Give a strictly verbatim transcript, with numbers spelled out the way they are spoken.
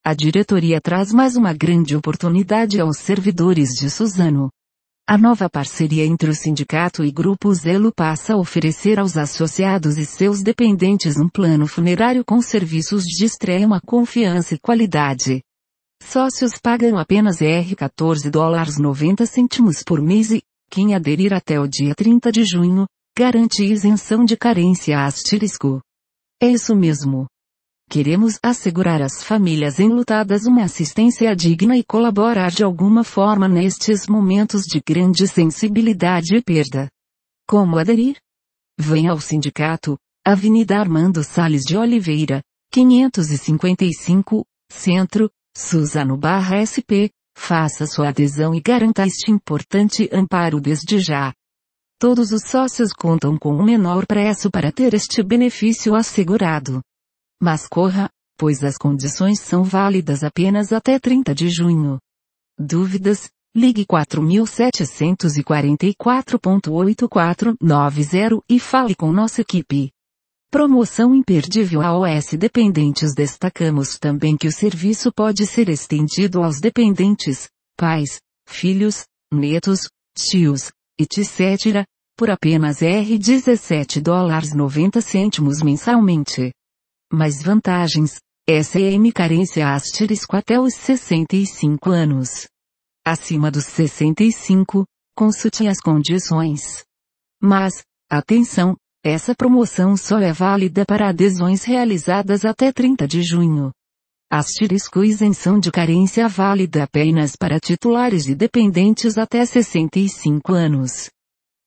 A diretoria traz mais uma grande oportunidade aos servidores de Suzano. A nova parceria entre o sindicato e Grupo Zelo passa a oferecer aos associados e seus dependentes um plano funerário com serviços de extrema confiança e qualidade. Sócios pagam apenas R$ quatorze dólares e noventa centavos por mês e, quem aderir até o dia trinta de junho, garante isenção de carência asterisco. É isso mesmo. Queremos assegurar às famílias enlutadas uma assistência digna e colaborar de alguma forma nestes momentos de grande sensibilidade e perda. Como aderir? Venha ao sindicato, Avenida Armando Salles de Oliveira, quinhentos e cinquenta e cinco, Centro, Suzano barra S P, faça sua adesão e garanta este importante amparo desde já. Todos os sócios contam com o menor preço para ter este benefício assegurado. Mas corra, pois as condições são válidas apenas até trinta de junho. Dúvidas? Ligue quatro sete quatro quatro, oito quatro nove zero e fale com nossa equipe. Promoção imperdível a O S dependentes. Destacamos também que o serviço pode ser estendido aos dependentes, pais, filhos, netos, tios, etcétera, por apenas R$ dezessete dólares e noventa centavos mensalmente. Mais vantagens, S M carência asterisco até os sessenta e cinco anos. Acima dos sessenta e cinco, consulte as condições. Mas, atenção, essa promoção só é válida para adesões realizadas até trinta de junho. Asterisco isenção de carência válida apenas para titulares e dependentes até sessenta e cinco anos.